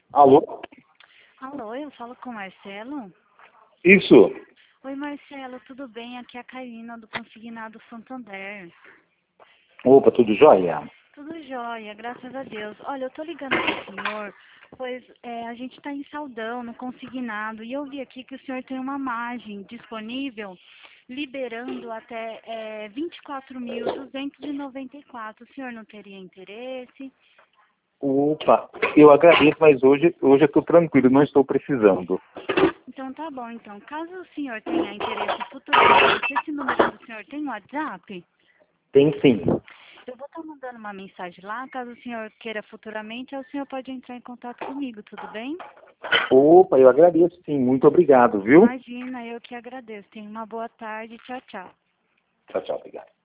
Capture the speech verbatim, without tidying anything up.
Alô? Alô, eu falo com o Marcelo? Isso. Oi, Marcelo, tudo bem? Aqui é a Karina do Consignado Santander. Opa, tudo jóia? Tudo jóia, graças a Deus. Olha, eu tô ligando pro senhor, pois é, a gente está em saldão no consignado e eu vi aqui que o senhor tem uma margem disponível liberando até é, vinte e quatro mil duzentos e noventa e quatro. O senhor não teria interesse? Opa, eu agradeço, mas hoje, hoje eu estou tranquilo, não estou precisando. Então tá bom, então. Caso o senhor tenha interesse futuramente, esse número do senhor tem WhatsApp? Tem sim. Eu vou estar mandando uma mensagem lá, caso o senhor queira futuramente, aí o senhor pode entrar em contato comigo, tudo bem? Opa, eu agradeço sim, muito obrigado, viu? Imagina, eu que agradeço. Tenha uma boa tarde. Tchau, tchau. Tchau, tchau, obrigado.